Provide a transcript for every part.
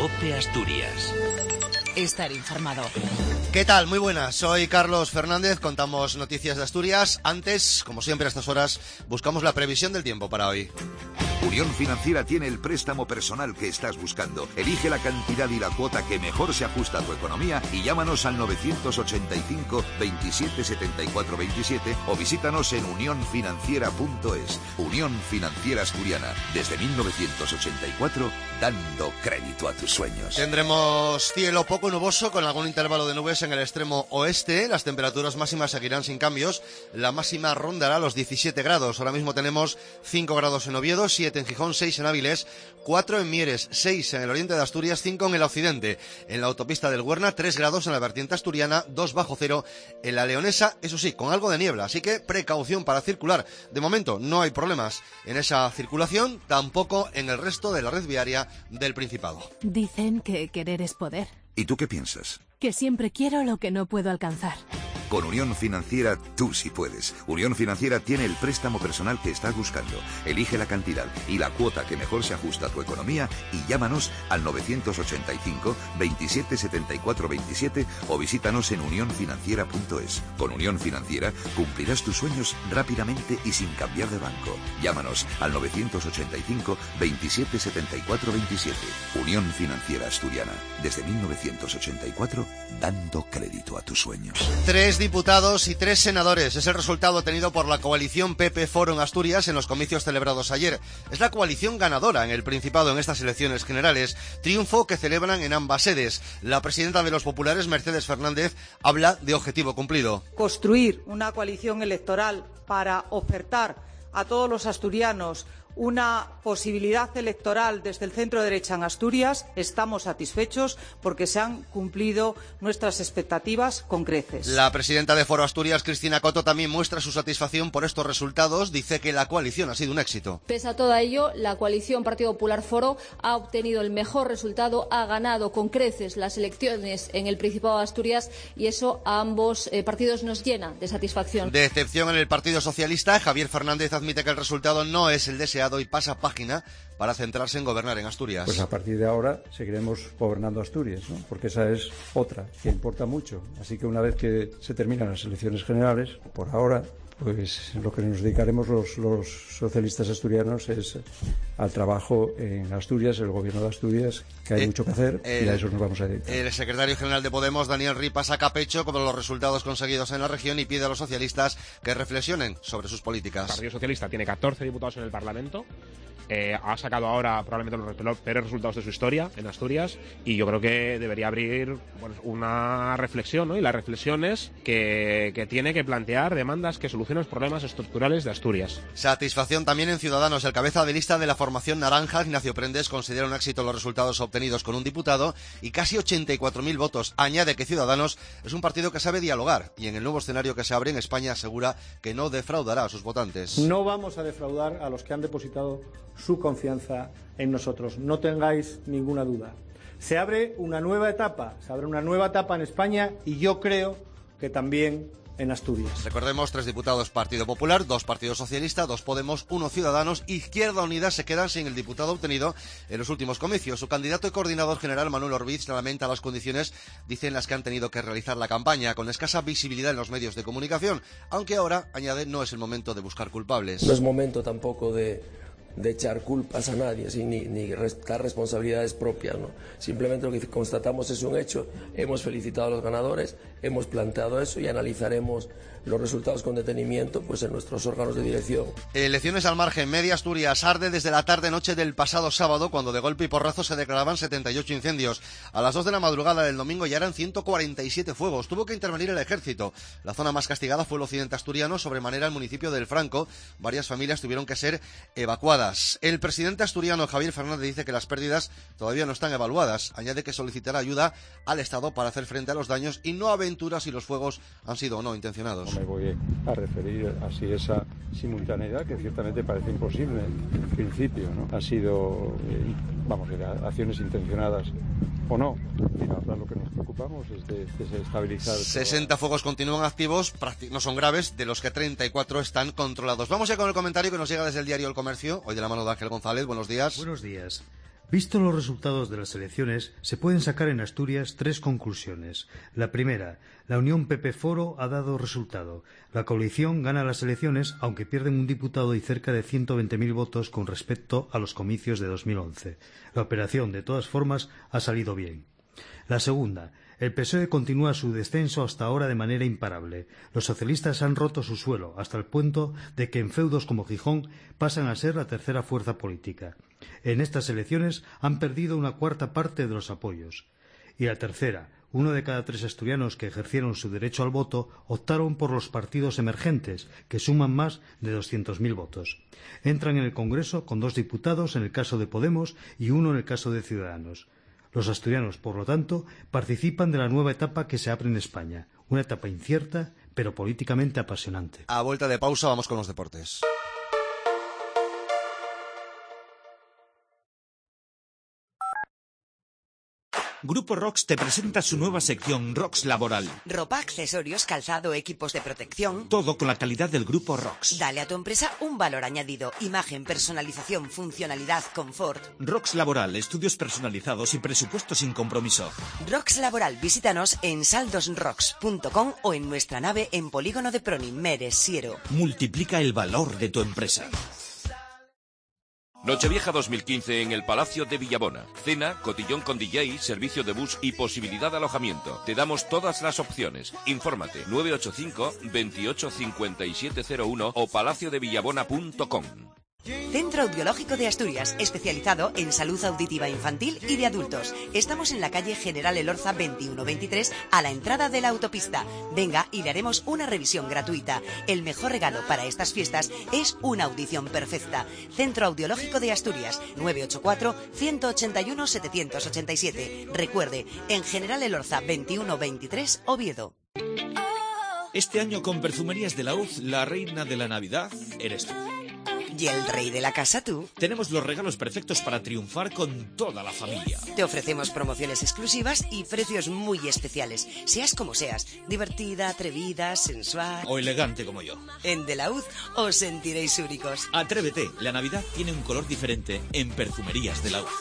COPE Asturias. Estar informado. ¿Qué tal? Muy buenas, soy Carlos Fernández, contamos noticias de Asturias. Antes, como siempre a estas horas, buscamos la previsión del tiempo para hoy. Unión Financiera tiene el préstamo personal que estás buscando. Elige la cantidad y la cuota que mejor se ajusta a tu economía y llámanos al 985 27 74 27 o visítanos en unionfinanciera.es. Unión Financiera Asturiana, desde 1984, dando crédito a tus sueños. Tendremos cielo poco nuboso con algún intervalo de nubes en el extremo oeste. Las temperaturas máximas seguirán sin cambios. La máxima rondará los 17 grados. Ahora mismo tenemos 5 grados en Oviedo, 7 en Gijón, 6 en Áviles, 4 en Mieres, 6 en el oriente de Asturias, 5 en el occidente. En la autopista del Huerna, 3 grados en la vertiente asturiana, 2 bajo cero en la leonesa, eso sí, con algo de niebla. Así que precaución para circular. De momento no hay problemas en esa circulación, tampoco en el resto de la red viaria del Principado. Dicen que querer es poder. ¿Y tú qué piensas? Que siempre quiero lo que no puedo alcanzar. Con Unión Financiera tú sí puedes. Unión Financiera tiene el préstamo personal que estás buscando. Elige la cantidad y la cuota que mejor se ajusta a tu economía y llámanos al 985 27 74 27 o visítanos en unionfinanciera.es. Con Unión Financiera cumplirás tus sueños rápidamente y sin cambiar de banco. Llámanos al 985 27 74 27. Unión Financiera Asturiana, desde 1984, dando crédito a tus sueños. 3 diputados y 3 senadores. Es el resultado obtenido por la coalición PP Foro en Asturias en los comicios celebrados ayer. Es la coalición ganadora en el Principado en estas elecciones generales. Triunfo que celebran en ambas sedes. La presidenta de los populares, Mercedes Fernández, habla de objetivo cumplido. Construir una coalición electoral para ofertar a todos los asturianos una posibilidad electoral desde el centro derecha en Asturias, estamos satisfechos porque se han cumplido nuestras expectativas con creces. La presidenta de Foro Asturias, Cristina Coto, también muestra su satisfacción por estos resultados. Dice que la coalición ha sido un éxito. Pese a todo ello, la coalición Partido Popular Foro ha obtenido el mejor resultado, ha ganado con creces las elecciones en el Principado de Asturias y eso a ambos partidos nos llena de satisfacción. Decepción en el Partido Socialista. Javier Fernández admite que el resultado no es el deseado y pasa página para centrarse en gobernar en Asturias. Pues a partir de ahora seguiremos gobernando Asturias, ¿no? Porque esa es otra que importa mucho. Así que una vez que se terminan las elecciones generales, por ahora, pues lo que nos dedicaremos los socialistas asturianos es al trabajo en Asturias, el gobierno de Asturias, que hay mucho que hacer y a eso nos vamos a dedicar. El secretario general de Podemos, Daniel Ripa, saca pecho con los resultados conseguidos en la región y pide a los socialistas que reflexionen sobre sus políticas. El Partido Socialista tiene 14 diputados en el Parlamento. Ha sacado ahora probablemente los peores resultados de su historia en Asturias y yo creo que debería abrir una reflexión, ¿no? Y la reflexión es que tiene que plantear demandas que solucionen los problemas estructurales de Asturias. Satisfacción también en Ciudadanos. El cabeza de lista de la formación naranja, Ignacio Prendes, considera un éxito los resultados obtenidos con un diputado y casi 84.000 votos. Añade que Ciudadanos es un partido que sabe dialogar y en el nuevo escenario que se abre en España asegura que no defraudará a sus votantes. No vamos a defraudar a los que han depositado su confianza en nosotros, no tengáis ninguna duda. Se abre una nueva etapa en España y yo creo que también en Asturias. Recordemos, 3 diputados Partido Popular, 2 Partido Socialista, 2 Podemos, 1 Ciudadanos. Izquierda Unida se quedan sin el diputado obtenido en los últimos comicios. Su candidato y coordinador general, Manuel Orbiz, lamenta las condiciones, dice, en las que han tenido que realizar la campaña, con escasa visibilidad en los medios de comunicación, aunque ahora, añade, no es el momento de buscar culpables. No es momento tampoco de echar culpas a nadie, ¿sí? ni restar responsabilidades propias, ¿no? Simplemente lo que constatamos es un hecho, hemos felicitado a los ganadores, hemos planteado eso y analizaremos los resultados con detenimiento pues en nuestros órganos de dirección. Elecciones al margen. Media Asturias arde desde la tarde-noche del pasado sábado, cuando de golpe y porrazo se declaraban 78 incendios. A las 2 de la madrugada del domingo ya eran 147 fuegos. Tuvo que intervenir el ejército. La zona más castigada fue el occidente asturiano, sobremanera el municipio del Franco. Varias familias tuvieron que ser evacuadas. El presidente asturiano, Javier Fernández, dice que las pérdidas todavía no están evaluadas. Añade que solicitará ayuda al Estado para hacer frente a los daños y no aventura si los fuegos han sido o no intencionados. No me voy a referir así a esa simultaneidad que ciertamente parece imposible en principio, ¿no? Ha sido, acciones intencionadas o no. Ahora lo que nos preocupamos es de desestabilizar. 60 fuegos continúan activos, no son graves, de los que 34 están controlados. Vamos ya con el comentario que nos llega desde el diario El Comercio, hoy de la mano de Ángel González. Buenos días. Buenos días. Visto los resultados de las elecciones, se pueden sacar en Asturias 3 conclusiones. La primera, la Unión PP-Foro ha dado resultado. La coalición gana las elecciones, aunque pierden un diputado y cerca de 120.000 votos con respecto a los comicios de 2011. La operación, de todas formas, ha salido bien. La segunda, el PSOE continúa su descenso hasta ahora de manera imparable. Los socialistas han roto su suelo, hasta el punto de que en feudos como Gijón pasan a ser la tercera fuerza política. En estas elecciones han perdido una cuarta parte de los apoyos. Y la tercera, 1 de cada 3 asturianos que ejercieron su derecho al voto optaron por los partidos emergentes, que suman más de 200.000 votos. Entran en el Congreso con 2 diputados en el caso de Podemos y 1 en el caso de Ciudadanos. Los asturianos, por lo tanto, participan de la nueva etapa que se abre en España. Una etapa incierta, pero políticamente apasionante. A vuelta de pausa vamos con los deportes. Grupo Rox te presenta su nueva sección Rox Laboral. Ropa, accesorios, calzado, equipos de protección. Todo con la calidad del Grupo Rox. Dale a tu empresa un valor añadido. Imagen, personalización, funcionalidad, confort. Rox Laboral, estudios personalizados y presupuesto sin compromiso. Rox Laboral, visítanos en saldosrox.com o en nuestra nave en Polígono de Proni, Meres, Siero. Multiplica el valor de tu empresa. Nochevieja 2015 en el Palacio de Villabona. Cena, cotillón con DJ, servicio de bus y posibilidad de alojamiento. Te damos todas las opciones. Infórmate 985 28 5701 o palaciodevillabona.com. Centro Audiológico de Asturias, especializado en salud auditiva infantil y de adultos. Estamos en la calle General Elorza 2123, a la entrada de la autopista. Venga y le haremos una revisión gratuita. El mejor regalo para estas fiestas es una audición perfecta. Centro Audiológico de Asturias, 984-181-787. Recuerde, en General Elorza 2123, Oviedo. Este año con Perfumerías de la UZ, la reina de la Navidad eres tú. ¿Y el rey de la casa tú? Tenemos los regalos perfectos para triunfar con toda la familia. Te ofrecemos promociones exclusivas y precios muy especiales. Seas como seas, divertida, atrevida, sensual... o elegante como yo. En De la UZ os sentiréis únicos. Atrévete, la Navidad tiene un color diferente en Perfumerías de la UZ.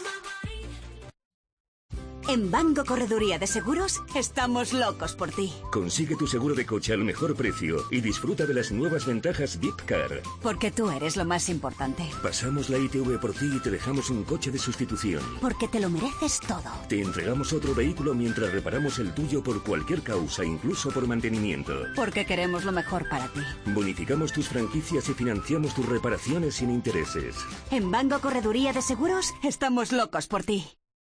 En Banco Correduría de Seguros estamos locos por ti. Consigue tu seguro de coche al mejor precio y disfruta de las nuevas ventajas VIP Car. Porque tú eres lo más importante. Pasamos la ITV por ti y te dejamos un coche de sustitución. Porque te lo mereces todo. Te entregamos otro vehículo mientras reparamos el tuyo por cualquier causa, incluso por mantenimiento. Porque queremos lo mejor para ti. Bonificamos tus franquicias y financiamos tus reparaciones sin intereses. En Banco Correduría de Seguros estamos locos por ti.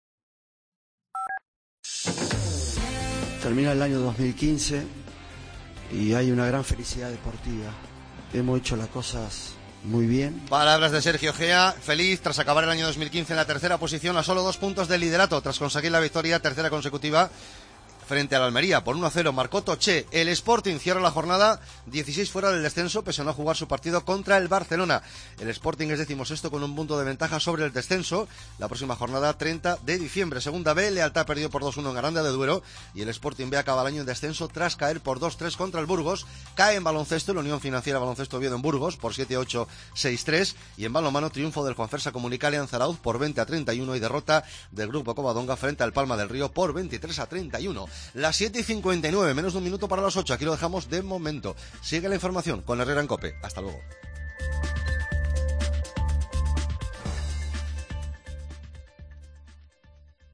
Termina el año 2015 y hay una gran felicidad deportiva. Hemos hecho las cosas muy bien. Palabras de Sergio Gea, feliz tras acabar el año 2015 en la tercera posición, a solo 2 puntos del liderato, tras conseguir la victoria tercera consecutiva frente al Almería por 1-0, marcó Toché. El Sporting cierra la jornada 16 fuera del descenso, pese a no jugar su partido contra el Barcelona. El Sporting es 16º con un punto de ventaja sobre el descenso. La próxima jornada 30 de diciembre. Segunda B, Lealtad perdió por 2-1 en Aranda de Duero y el Sporting B acaba el año en descenso tras caer por 2-3 contra el Burgos. Cae en baloncesto la Unión Financiera Baloncesto Oviedo en Burgos por 7-8, 6-3 y en balonmano triunfo del Juanfersa Comunicale en Zarauz por 20-31 y derrota del Grupo Covadonga frente al Palma del Río por 23-31. Las 7:59, menos de un minuto para las 8. Aquí lo dejamos de momento. Sigue la información con Herrera en COPE. Hasta luego.